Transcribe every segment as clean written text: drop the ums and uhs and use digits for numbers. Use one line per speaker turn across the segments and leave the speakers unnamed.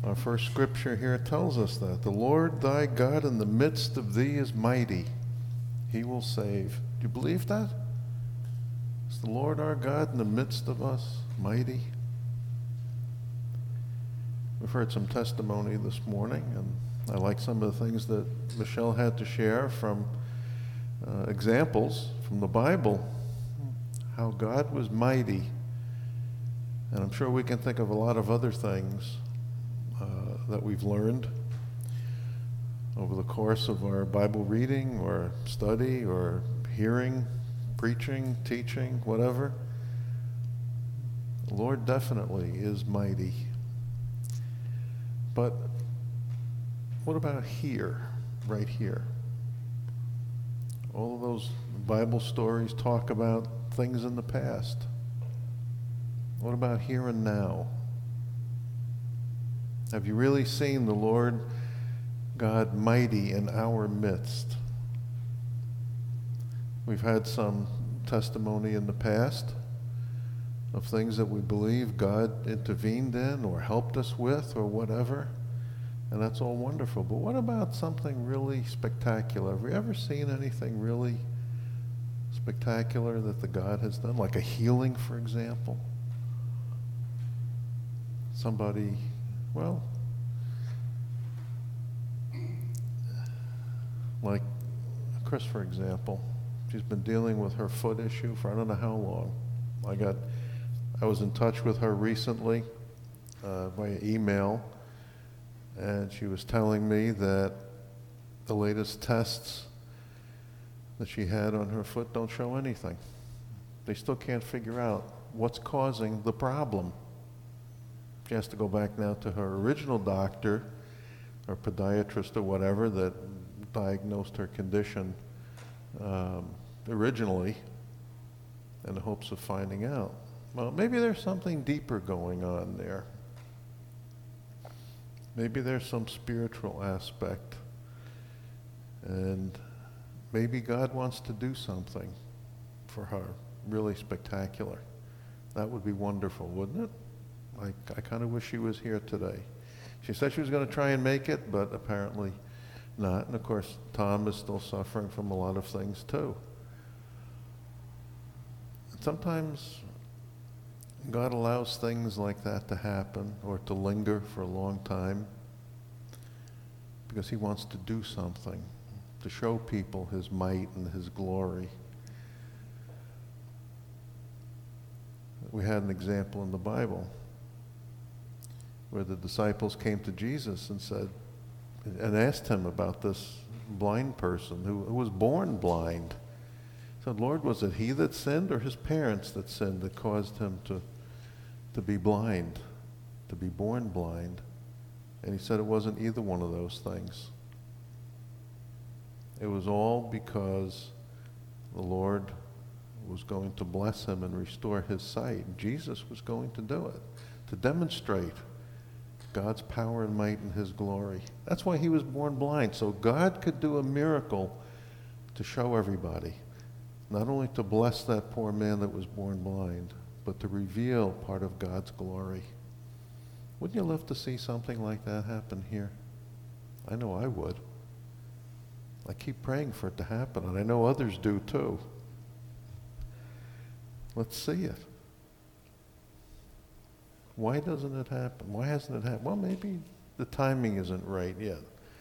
Our first scripture here tells us that. The Lord thy God in the midst of thee is mighty. He will save. Do you believe that? Is the Lord our God in the midst of us mighty? We've heard some testimony this morning, and I like some of the things that Michelle had to share from examples from the Bible, how God was mighty. And I'm sure we can think of a lot of other things that we've learned over the course of our Bible reading or study or hearing, preaching, teaching, whatever. The Lord definitely is mighty. But what about here, right here? All of those Bible stories talk about things in the past. What about here and now? Have you really seen the Lord God mighty in our midst? We've had some testimony in the past of things that we believe God intervened in or helped us with or whatever, and that's all wonderful. But what about something really spectacular? Have we ever seen anything really spectacular that the God has done, like a healing, for example? Somebody, well, like Chris, for example, she's been dealing with her foot issue for I don't know how long. I was in touch with her recently via email, and she was telling me that the latest tests that she had on her foot don't show anything. They still can't figure out what's causing the problem. She has to go back now to her original doctor or podiatrist or whatever that diagnosed her condition originally in the hopes of finding out. Well, maybe there's something deeper going on there. Maybe there's some spiritual aspect. And maybe God wants to do something for her, really spectacular. That would be wonderful, wouldn't it? I kind of wish she was here today. She said she was going to try and make it, but apparently not. And of course, Tom is still suffering from a lot of things too. And sometimes God allows things like that to happen or to linger for a long time because he wants to do something, to show people his might and his glory. We had an example in the Bible where the disciples came to Jesus and said, and asked him about this blind person who was born blind. He said, Lord, was it he that sinned or his parents that sinned that caused him to be blind, to be born blind? And he said it wasn't either one of those things. It was all because the Lord was going to bless him and restore his sight. Jesus was going to do it, to demonstrate God's power and might and his glory. That's why he was born blind, so God could do a miracle to show everybody, not only to bless that poor man that was born blind, but to reveal part of God's glory. Wouldn't you love to see something like that happen here? I know I would. I keep praying for it to happen, and I know others do too. Let's see it. Why doesn't it happen? Why hasn't it happened? Well, maybe the timing isn't right yet.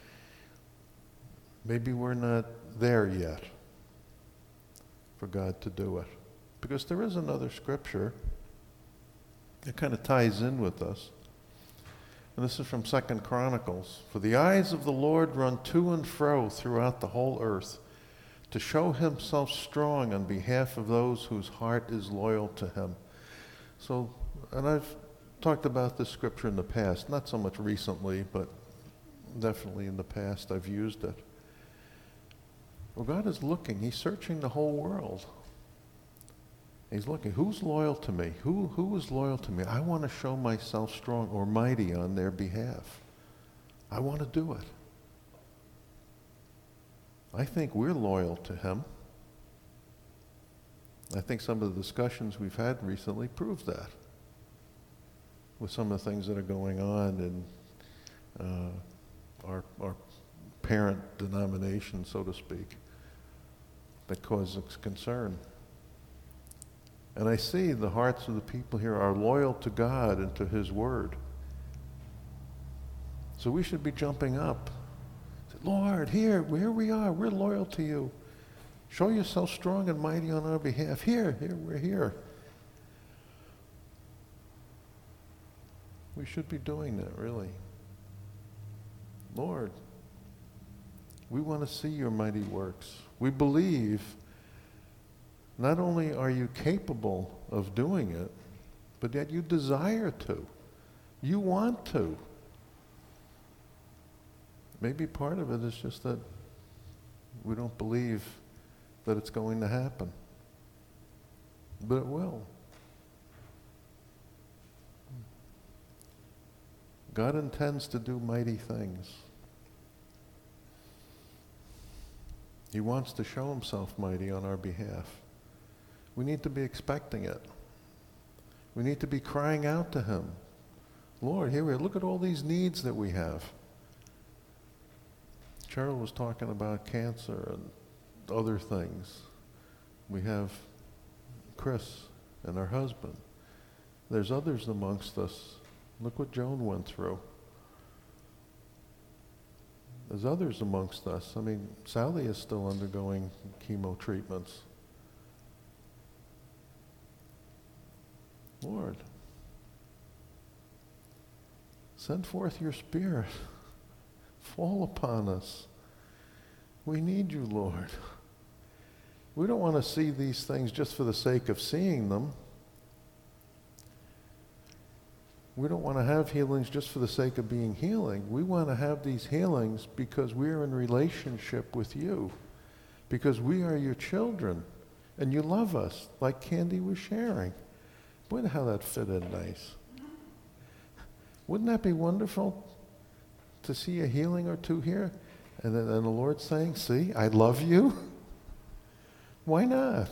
Maybe we're not there yet for God to do it. Because there is another scripture that kind of ties in with us. And this is from 2 Chronicles. For the eyes of the Lord run to and fro throughout the whole earth to show himself strong on behalf of those whose heart is loyal to him. So, and I've talked about this scripture in the past, not so much recently, but definitely in the past I've used it. Well, God is looking. He's searching the whole world. He's looking. Who's loyal to me? Who is loyal to me? I want to show myself strong or mighty on their behalf. I want to do it. I think we're loyal to him. I think some of the discussions we've had recently prove that. With some of the things that are going on in our parent denomination, so to speak, that causes concern. And I see the hearts of the people here are loyal to God and to His Word. So we should be jumping up. Say, Lord, here we are. We're loyal to you. Show yourself strong and mighty on our behalf. Here, we're here. We should be doing that, really. Lord, we want to see your mighty works. We believe not only are you capable of doing it, but that you desire to. You want to. Maybe part of it is just that we don't believe that it's going to happen. But it will. God intends to do mighty things. He wants to show himself mighty on our behalf. We need to be expecting it. We need to be crying out to him. Lord, here we are. Look at all these needs that we have. Cheryl was talking about cancer and other things. We have Chris and her husband. There's others amongst us. Look what Joan went through. There's others amongst us. I mean, Sally is still undergoing chemo treatments. Lord, send forth your Spirit. Fall upon us. We need you, Lord. We don't want to see these things just for the sake of seeing them. We don't want to have healings just for the sake of being healing. We want to have these healings because we are in relationship with you, because we are your children, and you love us, like Candy was sharing. Boy, how that fit in nice. Wouldn't that be wonderful to see a healing or two here? And then the Lord saying, see, I love you. Why not?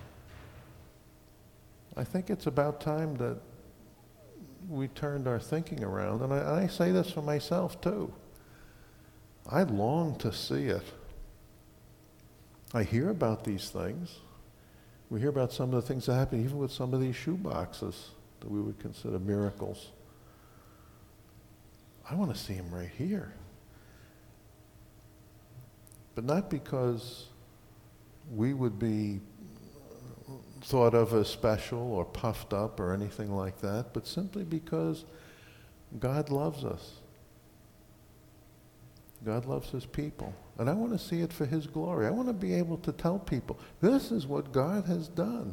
I think it's about time that we turned our thinking around. And I say this for myself too. I long to see it. I hear about these things. We hear about some of the things that happen even with some of these shoe boxes that we would consider miracles. I want to see him right here. But not because we would be thought of as special or puffed up or anything like that, but simply because God loves us. God loves his people. And I want to see it for his glory. I want to be able to tell people, this is what God has done.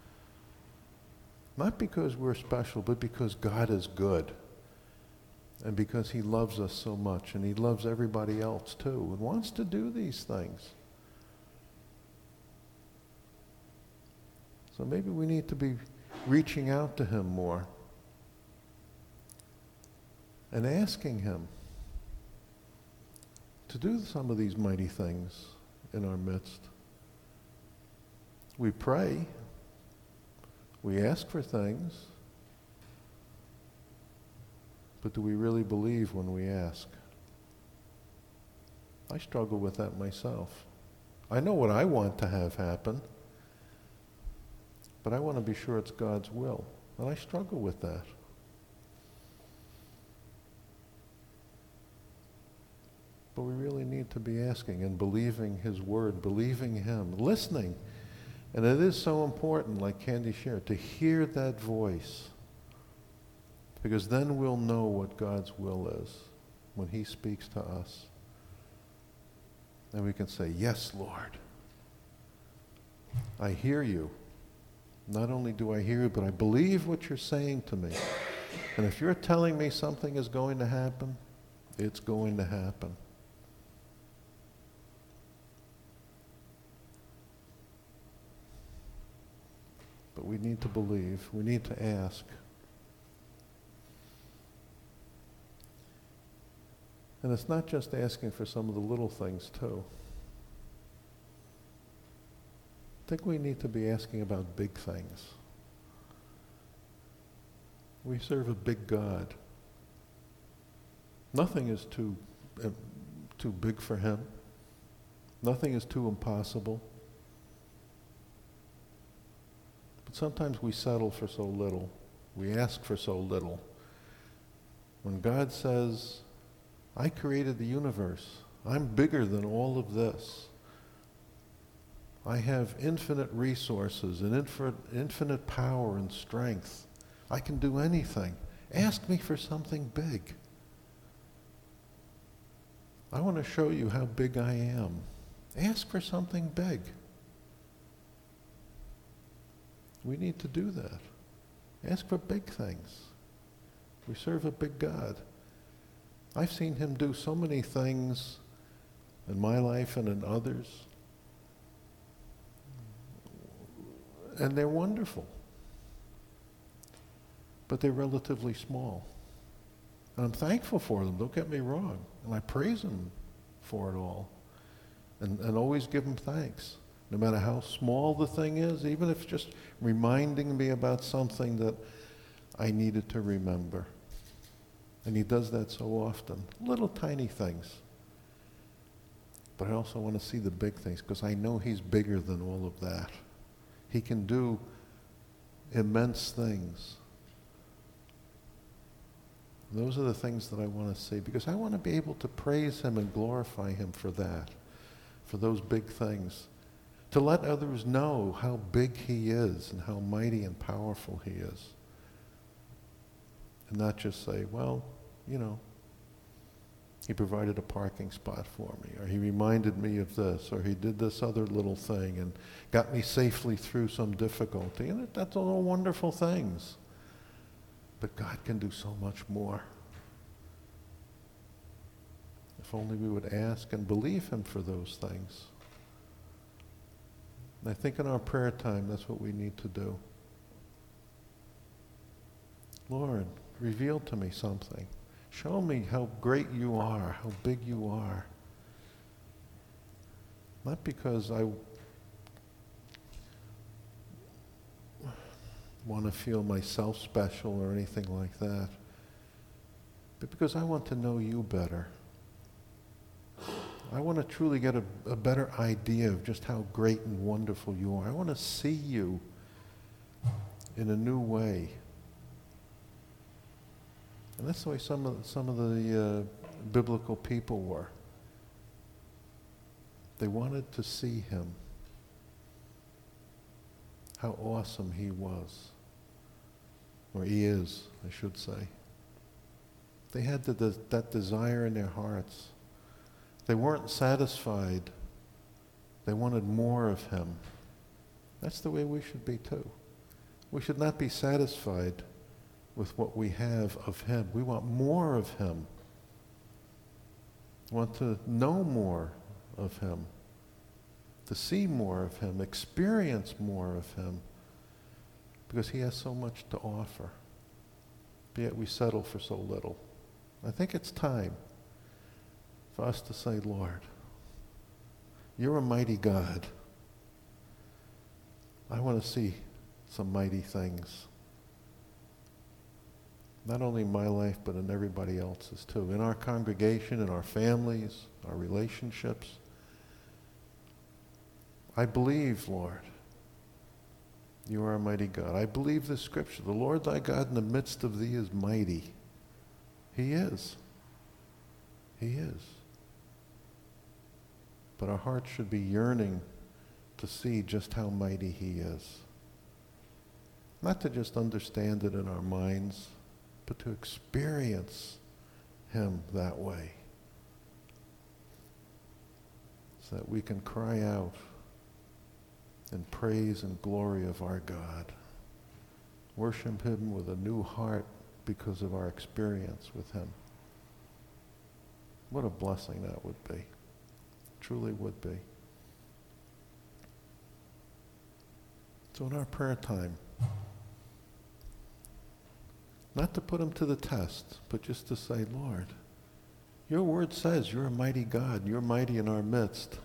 Not because we're special, but because God is good. And because he loves us so much, and he loves everybody else too, and wants to do these things. So maybe we need to be reaching out to him more and asking him to do some of these mighty things in our midst. We pray, we ask for things, but do we really believe when we ask? I struggle with that myself. I know what I want to have happen, but I want to be sure it's God's will. And I struggle with that. But we really need to be asking and believing his word, believing him, listening. And it is so important, like Candy shared, to hear that voice. Because then we'll know what God's will is when he speaks to us. And we can say, yes, Lord. I hear you. Not only do I hear you, but I believe what you're saying to me. And if you're telling me something is going to happen, it's going to happen. But we need to believe. We need to ask. And it's not just asking for some of the little things, too. I think we need to be asking about big things. We serve a big God. Nothing is too big for him. Nothing is too impossible. But sometimes we settle for so little. We ask for so little. When God says, I created the universe. I'm bigger than all of this. I have infinite resources and infinite power and strength. I can do anything. Ask me for something big. I want to show you how big I am. Ask for something big. We need to do that. Ask for big things. We serve a big God. I've seen him do so many things in my life and in others. And they're wonderful. But they're relatively small. And I'm thankful for them, don't get me wrong. And I praise him for it all. And always give him thanks. No matter how small the thing is, even if it's just reminding me about something that I needed to remember. And he does that so often. Little tiny things. But I also want to see the big things because I know he's bigger than all of that. He can do immense things. Those are the things that I want to see because I want to be able to praise him and glorify him for that, for those big things. To let others know how big he is and how mighty and powerful he is. And not just say, well, you know, he provided a parking spot for me, or he reminded me of this, or he did this other little thing and got me safely through some difficulty. And that's all wonderful things. But God can do so much more. If only we would ask and believe him for those things. And I think in our prayer time, that's what we need to do. Lord, reveal to me something. Show me how great you are, how big you are. Not because I want to feel myself special or anything like that, but because I want to know you better. I want to truly get a better idea of just how great and wonderful you are. I want to see you in a new way. And that's the way some of the biblical people were. They wanted to see him, how awesome he was, or he is, I should say. They had that desire in their hearts. They weren't satisfied. They wanted more of him. That's the way we should be too. We should not be satisfied with what we have of him. We want more of him. We want to know more of him, to see more of him, experience more of him, because he has so much to offer. But yet we settle for so little. I think it's time for us to say, Lord, you're a mighty God. I want to see some mighty things. Not only in my life, but in everybody else's too. In our congregation, in our families, our relationships. I believe, Lord, you are a mighty God. I believe the scripture. The Lord thy God in the midst of thee is mighty. He is. He is. But our hearts should be yearning to see just how mighty he is. Not to just understand it in our minds, but to experience him that way. So that we can cry out in praise and glory of our God. Worship him with a new heart because of our experience with him. What a blessing that would be. Truly would be. So in our prayer time, not to put him to the test, but just to say, Lord, your word says you're a mighty God. You're mighty in our midst.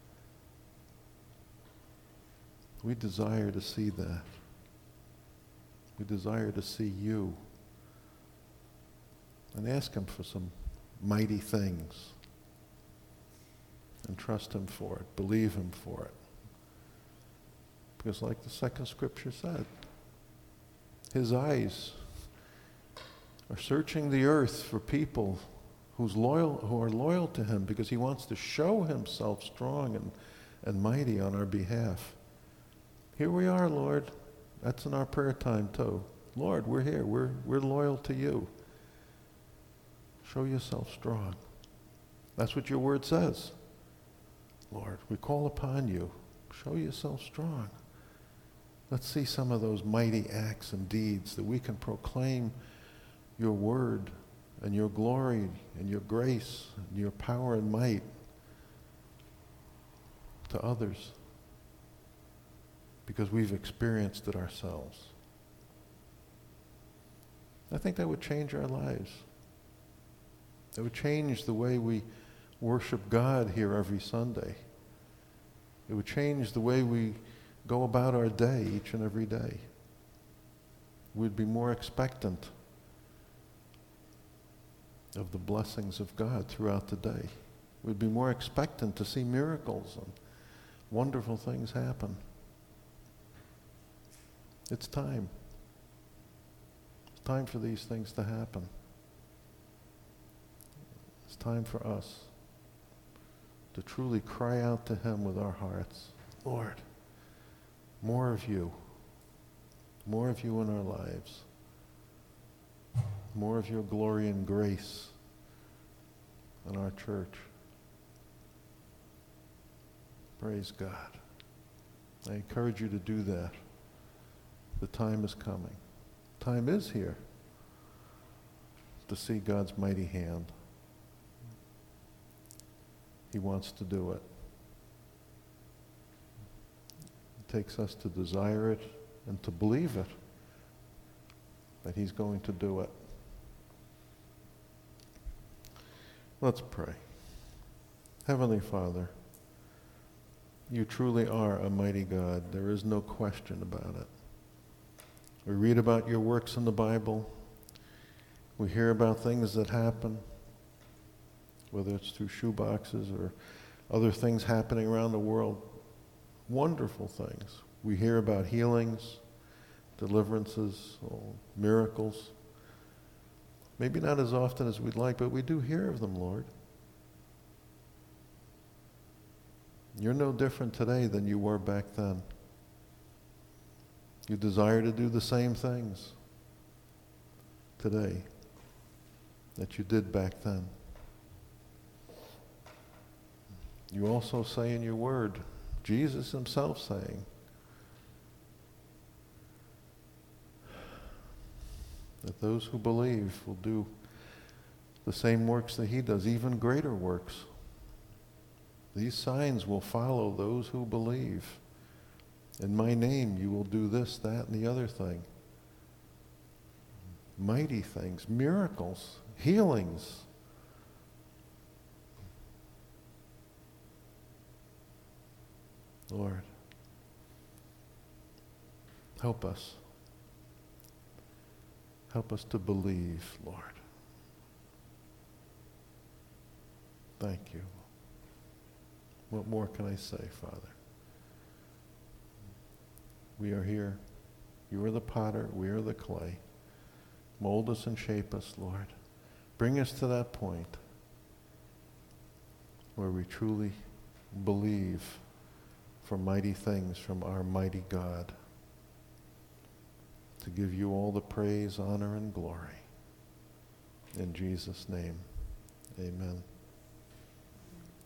We desire to see that. We desire to see you. And ask him for some mighty things. And trust him for it. Believe him for it. Because like the second scripture said, his eyes are searching the earth for people who are loyal to him, because he wants to show himself strong and mighty on our behalf. Here we are, Lord. That's in our prayer time too. Lord, we're here. We're loyal to you. Show yourself strong. That's what your word says. Lord, we call upon you. Show yourself strong. Let's see some of those mighty acts and deeds that we can proclaim your word and your glory and your grace and your power and might to others, because we've experienced it ourselves. I think that would change our lives. It would change the way we worship God here every Sunday. It would change the way we go about our day each and every day. We'd be more expectant of the blessings of God throughout the day. We'd be more expectant to see miracles and wonderful things happen. It's time. It's time for these things to happen. It's time for us to truly cry out to him with our hearts. Lord, more of you. More of you in our lives. More of your glory and grace in our church. Praise God. I encourage you to do that. The time is coming. Time is here to see God's mighty hand. He wants to do it. It takes us to desire it and to believe it, that he's going to do it. Let's pray. Heavenly Father, you truly are a mighty God. There is no question about it. We read about your works in the Bible. We hear about things that happen, whether it's through shoeboxes or other things happening around the world. Wonderful things. We hear about healings, deliverances, miracles. Maybe not as often as we'd like, but we do hear of them, Lord. You're no different today than you were back then. You desire to do the same things today that you did back then. You also say in your word, Jesus himself saying, that those who believe will do the same works that he does, even greater works. These signs will follow those who believe. In my name you will do this, that, and the other thing. Mighty things, miracles, healings. Lord, help us. Help us to believe, Lord. Thank you. What more can I say, Father? We are here. You are the potter. We are the clay. Mold us and shape us, Lord. Bring us to that point where we truly believe for mighty things from our mighty God, to give you all the praise, honor, and glory. In Jesus' name, amen.